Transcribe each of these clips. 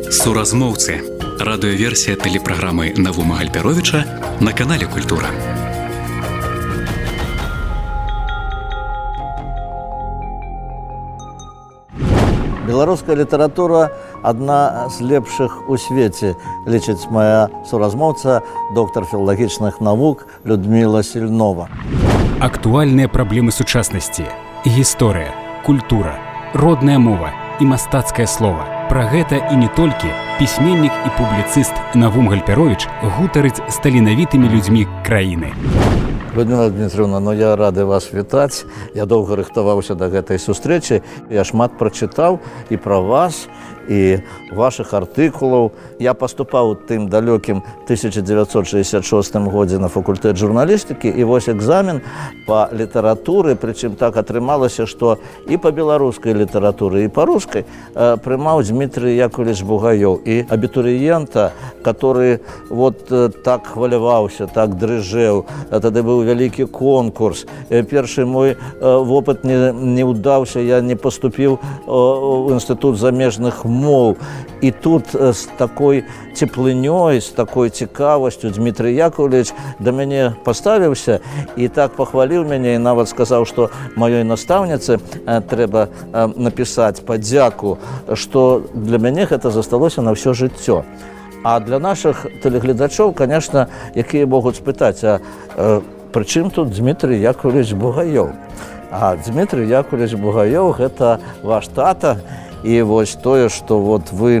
Суразмоўцы. Радыёверсія тэлепраграмы Навума Гальперовіча на канале Культура. Беларуская літаратура адна з лепшых у свеце, лічыць моя суразмоўца, доктар філалагічных навук Людміла Сільнова. Актуальныя праблемы сучаснасці, гісторыя, культура, родная мова і мастацкае слова. Пра гэта і не толькі пісьменнік і публіцыст Навум Гальперовіч гутарыць з таленавітымі людзьмі краіны. Людмила Дмитриевна, я рады вас вітаць. Я доўга рыхтаваўся да гэтай сустрэчы. Я шмат прачытаў і пра вас, і вашых артыкулаў. Я паступаў у тым далёкім 1966 годзе на факультэт журналістыкі, і вось экзамен па літаратуры, прычым так атрымалася, што і па беларускай літаратуры, і па рускай прымаў Дмітрий Яковлевич Бугаёў. І абітурыента, который вот так хваляваўся, так дрыжэў, тады быў вялікі конкурс. Першы мой вопыт не ўдаўся, я не паступіў у інстытут замежных моў. І тут з такой цеплынёй, з такой цікавасцю Дмітрий Яковлевич да мяне паставіўся і так пахваліў мяне, і нават сказаў, што маёй настаўніцы трэба напісаць падзяку, што для мяне гэта засталося на ўсё жыццё. А для нашых тэлегледачоў, конечно, якія могуць спытаць, а пры чым тут Дмітрий Яковлевич Бугаёў? А Дмітрий Яковлевич Бугаёў – гэта ваш тата. І вось тое, што вот вы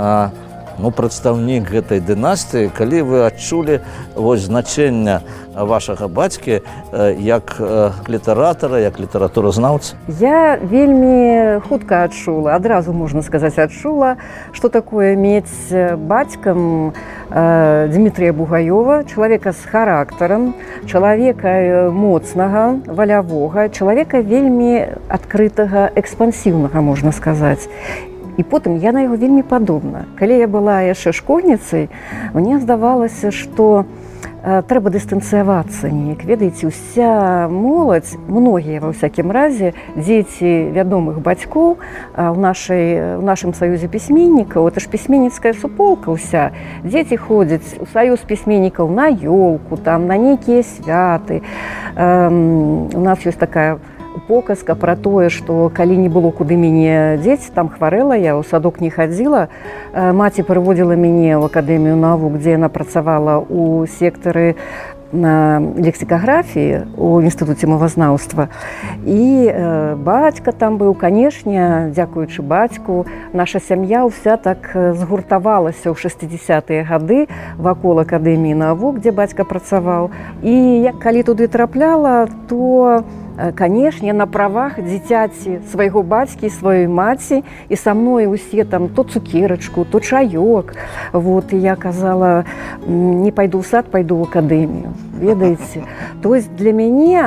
прадстаўнік гэтай дынастыі, калі вы адчулі вось значэнне вашага бацькі як літаратара, як літаратуразнаўца? Я вельмі хутка адчула, адразу можна сказаць, адчула, што такое мець бацькам Дмітрия Бугаёва, чалавека з характарам, чалавека моцнага, валявога, чалавека вельмі адкрытага, экспансіўнага, можна сказаць. І потым я на яго вельмі падобна. Калі я была яшчэ школьніцай, мне здавалася, што трэба дыстанцыявацца неяк. Ведаеце, уся моладзь, многія ва ўсякім разе, дзеці вядомых бацькоў у нашым саюзе пісьменнікаў, это ж пісьменніцкая суполка ўся. Дзеці ходзяць у саюз пісьменнікаў на ёлку, там, на нейкія святы. У нас ёсць такая показка пра тое, што калі не было куды мяне дзець, там хварэла, я ў садок не хадзіла. Маці прыводзіла мяне ў акадэмію навук, дзе яна працавала ў сектары лексікаграфіі ў інстытуце мовазнаўства. І бацька там быў, канешне, дзякуючы бацьку, наша сям'я ўся так згуртавалася ў 60-тыя гады вакол акадэміі навук, дзе бацька працаваў. І калі туды трапляла, то канешне, на правах дзіцяці свайго бацькі, сваёй маці, і са мной усе там то цукерачку, то чаёк. Вот, і я казала, не пайду ў сад, пайду ў акадэмію. Ведаеце? То есть для мяне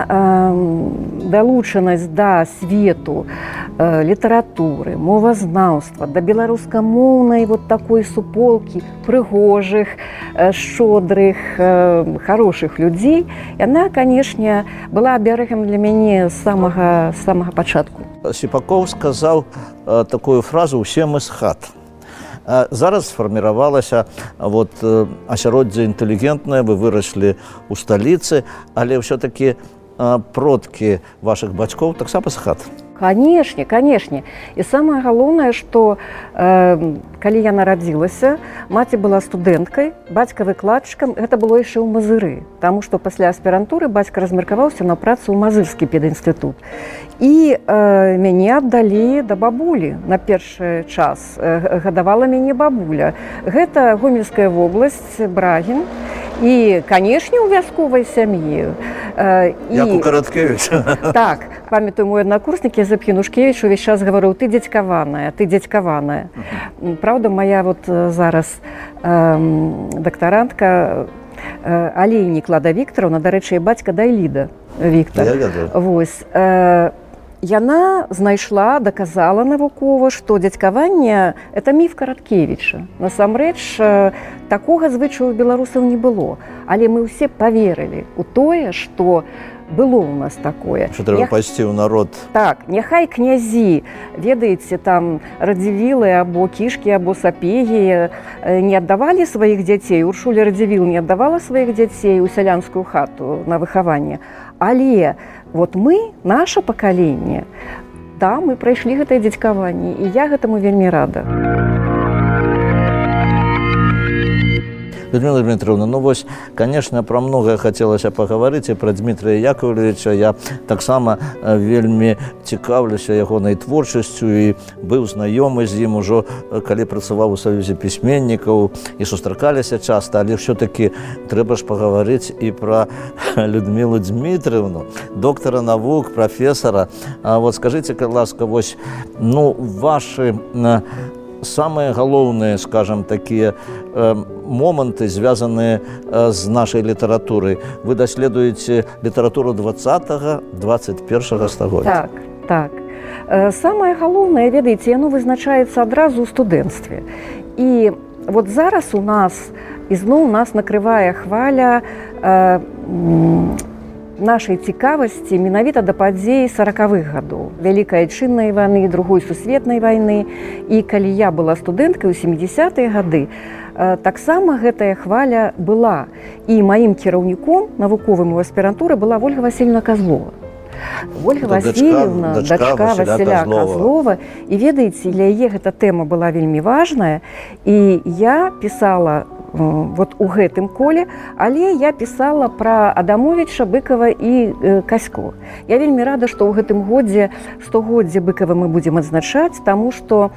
далучанасць да свету літаратуры, мовазнаўства, да беларускамоўнай вот такой суполкі прыгожых, шчодрых, хорошых людзей, яна, канешне, была абярэгам для мяне з самага пачатку. Сіпакоў сказаў такую фразу «Усе мы з хат». Зараз сфарміравалася асяроддзе інтэлігентнае, вы выраслі ў сталіцы, але ўсё-такі продкі вашых бацькоў таксама з хат. Канешне, канешне. І самае галоўнае, што калі я нарадзілася, маці была студэнткай, бацька выкладчыкам, гэта было яшчэ ў Мазыры, таму што пасля аспірантуры бацька размеркаваўся на працу ў Мазырскі педінстытут. І мяне аддалі да бабулі на першы час. Гадавала мяне бабуля. Гэта Гомельская вобласць, Брагін. І, канешне, у вясковай сям'і. Як у Караткевіча. Так, памятаю, мой аднакурснік Язэп Янушкевіч увесь час гаварыў, ты дзядзькаваная, ты дзядзькаваная. Праўда, моя вот зараз дактарантка Алейнік Лада Віктараўна, дарэчы, бацька Дайліда Віктар. Вось. Яна знайшла, даказала навукова, што дзядзькаванне – это міф Караткевіча. Насамрэч, такога звычаю у беларусаў не было. Але мы ўсе паверылі ў тое, што было у нас такое. Что трэба пайсці ў народ. Так, няхай князі, ведаеце, там Радзівілы або кішкі, або сапегі не аддавалі сваіх дзяцей, Уршуля Радзівіл не аддавала сваіх дзяцей у сялянскую хату на выхаванне. Але вот мы, наше пакаленне, да, мы прайшлі гэтае дзядзькаванне, і я гэтаму вельмі рада. Людмила Дмитриевна, ну вось, конечно, про многое хотелося паговорыць, і про Дмитрия Яковлевича я таксама вельмі цікаўлюся ягонай творчасцю і быў знаёмы з ім ужо, калі працаваў у Саюзе пісьменнікаў і сустракаліся часта, але все-таки трэба ж паговорыць і про Людмилу Дмитриевну, доктора навук, профессора. А вот скажите, ласка, вось, ну, ваши самые галоўныя, скажем, такія моманты, звязаныя з нашай літаратурай. Вы даследуеце літаратуру 20-21 стагоддзя. Так. Самае галоўнае, ведаеце, яно вызначаецца адразу ў студэнцтве. І вот зараз у нас, ізноў нас накрывае хваля нашай цікавасці менавіта да падзей 40-х гадоў. Вялікай Айчыннай вайны, Другой сусветнай вайны. І калі я была студэнткай у 70-е гады, таксама гэтая хваля была. І маім кіраўніком навуковым у аспірантуры была Ольга Васильевна Козлова. Ольга Васильевна, дачка Васіля Козлова. І ведаеце, для яе гэта тэма была вельмі важная. І я пісала вот у гэтым коле, але я пісала пра Адамовіча, Быкова і Касько. Я вельмі рада, што ў гэтым годзе 100-годдзе Быкова мы будзем адзначаць, таму што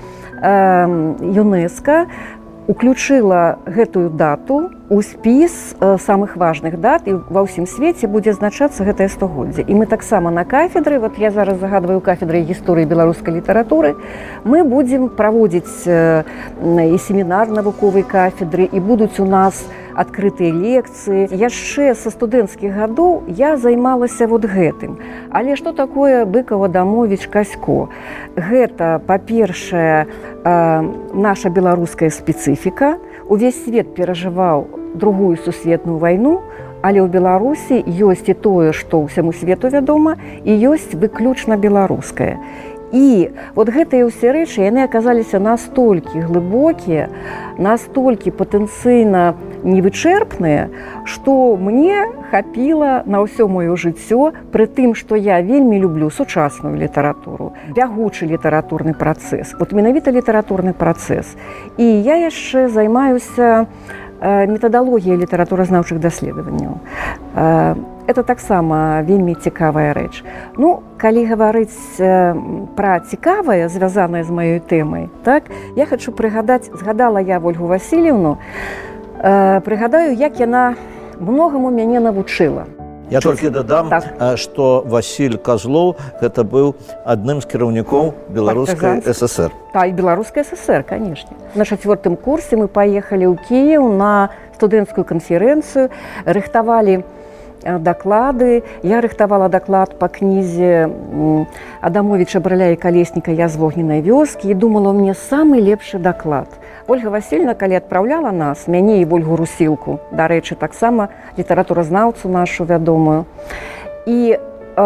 ЮНЕСКО уключыла гэтую дату у спіс самых важных дат, і ва ўсім свеце будзе адзначацца гэтае 100-годдзе. І мы таксама на кафедры, вот я зараз загадваю кафедры гісторыі беларускай літаратуры, мы будзем праводзіць і семінар навуковай кафедры, і будуць у нас адкрытыя лекцыі. Яшчэ са студэнцкіх гадоў я займалася вот гэтым. Але што такое Быкаў, Адамовіч, Касько? Гэта, па-першае, наша беларуская спецыфіка. Увесь свет перажываў Другую сусветную вайну, але ў Беларусі ёсць і тое, што ўсяму свету вядома, і ёсць выключна беларускае. І вот гэтыя ўсе рэчы, яны аказаліся настолькі глыбокія, настолькі патэнцыйна невычэрпныя, што мне хапіла на ўсё маё жыццё, пры тым, што я вельмі люблю сучасную літаратуру, бягучы літаратурны працэс, вот менавіта літаратурны працэс. І я яшчэ займаюся метадалогіяй літаратуразнаўчых даследаванняў. Это таксама вельмі цікавая рэч. Ну, калі гаварыць пра цікавае, звязанае з маёй тэмай, так, я хачу прыгадаць, згадала я Ольгу Васильевну, прыгадаю, як яна многаму мяне навучыла. Я толькі дадам, што Васіль Козлов гэта быў адным з кіраўнікоў Беларускай ССР. Так, і Беларускай ССР, канешне. На 4-м курсе мы паехалі ў Кіеў на студэнцкую канферэнцыю, рыхтавалі даклады. Я рыхтавала даклад па кнізе Адамовіча, Брыля і Калесніка «Я з вогненнай вёскі» і думала, у мяне самы лепшы даклад. Ольга Васильевна, калі адпраўляла нас, мяне і Ольгу Русілку, дарэчы, таксама літаратуразнаўцу нашу вядомую. І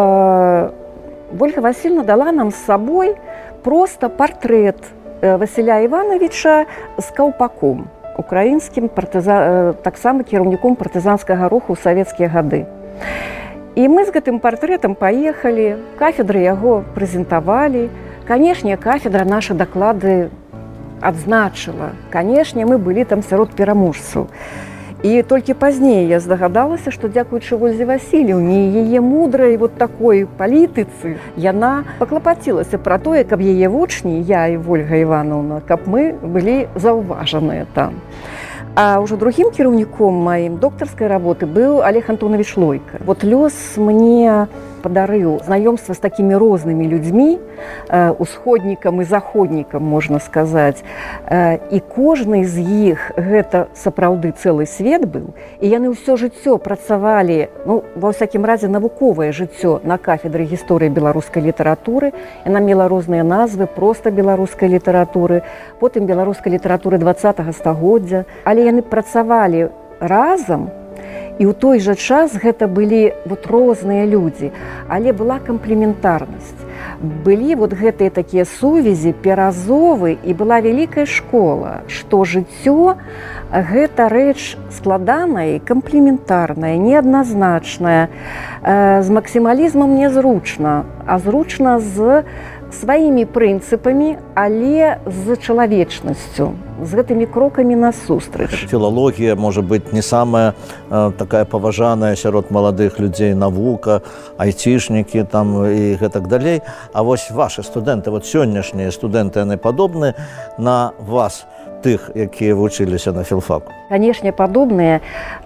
Ольга Васильевна дала нам з сабой проста партрэт Васіля Івановича з каўпаком, украінскім таксама кіраўніком партызанскага руху ў савецкія гады. І мы з гэтым партрэтам паехалі, кафедры яго прэзентавалі. Канешне, кафедра нашы даклады адзначыла. Канешне, мы былі там сярод пераможцаў. І толькі пазней я здагадалася, што дзякуючы Ользе Васильевне і яе мудрай вот такой палітыцы, яна паклапацілася пра тое, каб яе вучні, я і Ольга Івановна, каб мы былі заўважаныя там. А ўжо другім кіраўніком маім доктарскай работы быў Олег Антонович Лойка. Вот лёс мне падарыў знаёмства з такімі рознымі людзьмі, усходнікам і заходнікам, можна сказаць. І кожны з іх гэта сапраўды цэлы свет быў. І яны ўсё жыццё працавалі, ну, ва ўсякім разе навуковае жыццё на кафедры гісторыі беларускай літаратуры. Яна мела розныя назвы, проста беларускай літаратуры, потым беларускай літаратуры 20-го стагоддзя. Але яны працавалі разам І ў той жа час гэта былі вот розныя людзі, але была камплементарнасць. Былі вот гэтыя такія сувязі, перазовы, і была вялікая школа, што жыццё гэта рэч складаная, камплементарная, неадназначная, з максімалізмам незручна, а зручна з сваімі прынцыпамі, але з чалавечнасцю, з гэтымі крокамі насустрач. Філалогія, можа быць, не самая такая паважаная сярод маладых людзей навука, айцішнікі там і гэтак далей. А вось вашы студэнты, вот сённяшнія студэнты, яны падобны на вас, тых, якія вучыліся на філфаку? Канешне, падобныя.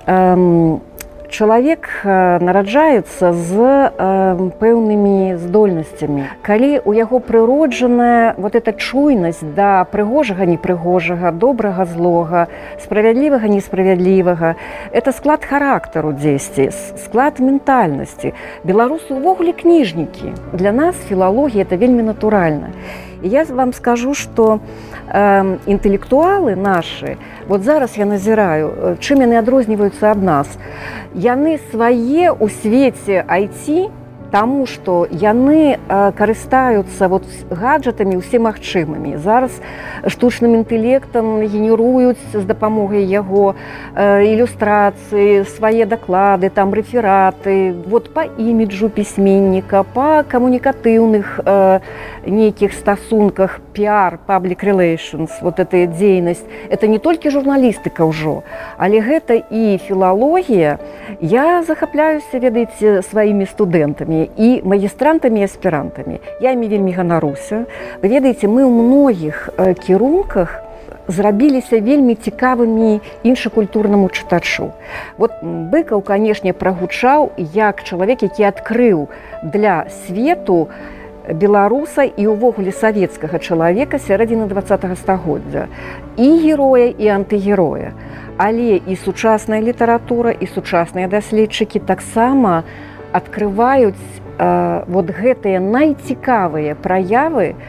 Чалавек нараджаецца з пэўнымі здольнасцямі. Калі ў яго прыроджаная вот эта чуйнасць да прыгожага, непрыгожага, добрага, злога, справядлівага, несправядлівага, это склад характару дзесьці, склад ментальнасці. Беларусы ўвогуле кніжнікі. Для нас філалогія это вельмі натуральна. І я вам скажу, што інтэлектуалы нашы, вот зараз я назіраю, чым яны адрозніваюцца ад нас. Яны свае ў свеце IT, таму што яны карыстаюцца вот гаджетамі усемагчымымі. Зараз штучным інтэлектам генеруюць з дапамогай яго ілюстрацыі, свае даклады, там рэфераты, вот па іміджу пісьменніка, па камунікатыўных нейкіх стасунках, PR, public relations, вот эта дзейнасць. Это не толькі журналістыка ўжо, але гэта і філалогія. Я захапляюся, ведаеце, сваімі студэнтамі і магістрантамі і аспірантамі. Я імі вельмі ганаруся. Вы ведаеце, мы ў многіх кірунках зрабіліся вельмі цікавымі іншакультурнаму чытачу. Вот Быкаў, канешне, прагучаў як чалавек, які адкрыў для свету беларуса і ўвогуле савецкага чалавека сярэдзіны 20-го стагоддзя. І героя, і антыгероя. Але і сучасная літаратура, і сучасныя даследчыкі таксама адкрываюць вот гэтыя найцікавыя праявы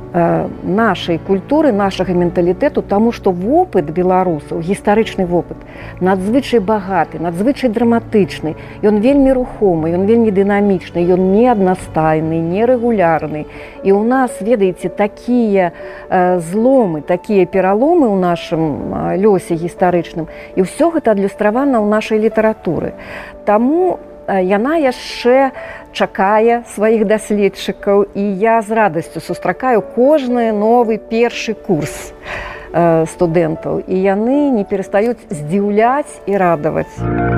нашай культуры, нашага менталітэту, таму што вопыт беларусаў, гістарычны вопыт, надзвычай багаты, надзвычай драматычны, ён вельмі рухомы, ён вельмі дынамічны, ён не аднастайны, нерэгулярны. І ў нас, ведаеце, такія зломы, такія пераломы ў нашым лёсе гістарычным, і ўсё гэта адлюстравана ў нашай літаратуры. Таму яна яшчэ чакае сваіх даследчыкаў, і я з радасцю сустракаю кожны новы першы курс студэнтаў, і яны не перастаюць здзіўляць і радаваць.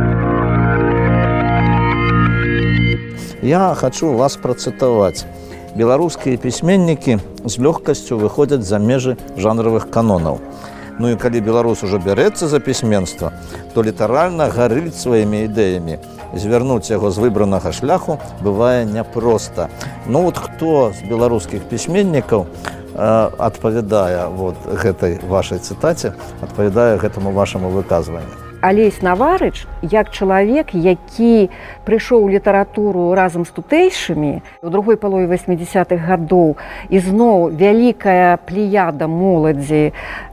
Я хочу вас працытаваць. Беларускія пісьменнікі з лёгкасцю выходзяць за межы жанравых канонаў. Ну і калі беларус ужо бярэцца за пісьменства, то літаральна гарыць сваімі ідэямі. Звярнуць яго з выбранага шляху бывае няпроста. Ну вот хто з беларускіх пісьменнікаў адпавядае вот гэтай вашай цытаце, адпавядае гэтаму вашаму выказванню? Алесь Наварыч, як чалавек, які прыйшоў у літаратуру разам з тутэйшымі у другой палове 80-х гадоў, і зноў вялікая плеяда моладзі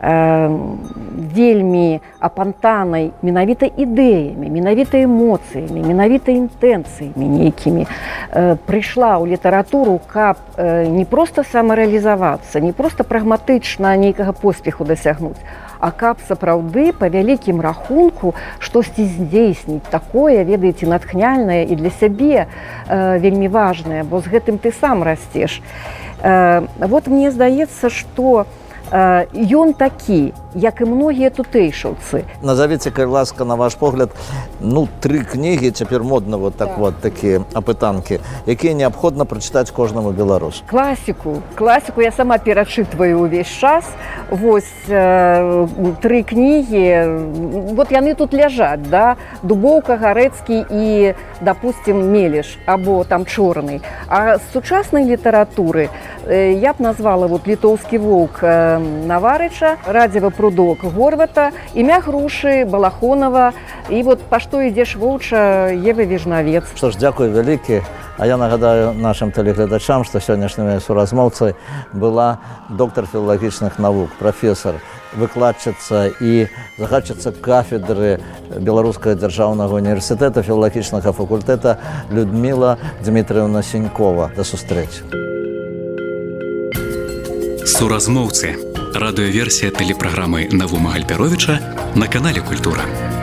вельмі апантанай менавіта ідэямі, менавіта эмоцыямі, менавіта інтэнцыямі нейкімі, прыйшла ў літаратуру, каб не проста самарэалізавацца, не проста прагматычна нейкага поспеху дасягнуць, а каб сапраўды па вялікім рахунку штосьці здзейсніць такое, ведаеце, натхняльнае і для сябе вельмі важнае, бо з гэтым ты сам расцеш. Вот мне здаецца, што ён такі, як і многія тутэйшаўцы. Назовіце, калі ласка, на ваш погляд, ну, 3 кнігі, цяпер модна вот так вот такія апытанкі, якія неабходна прачытаць кожнаму беларусу. Класіку я сама перачытваю ўвесь час. Вось 3 кнігі, вот яны тут ляжаць, да? Дубоўка, Гарэцкі і, допустим, Мелеш, або там Чорны. А з сучаснай літаратуры я б назвала вот «Літоўскі воўк» Наварыча, «Радзева прудок» Горвата, «Імя грушы» Балахонова і вот «Па што ідзеш воўча» Евы Вежнавец. Што ж, дзякуй вялікі. А я нагадаю нашим тэлегледачам, што сённяшнімі суразмоўцай была доктар філалагічных навук, прафесор выкладчыца і загадчыца кафедры Беларускага дзяржаўнага універсітэта філалагічнага факультэта Людміла Дмітрыевна Сенькова. До сустрэчы. Суразмоўцы. Радыёверсія тэлепраграмы Навума Гальперовіча на канале Культура.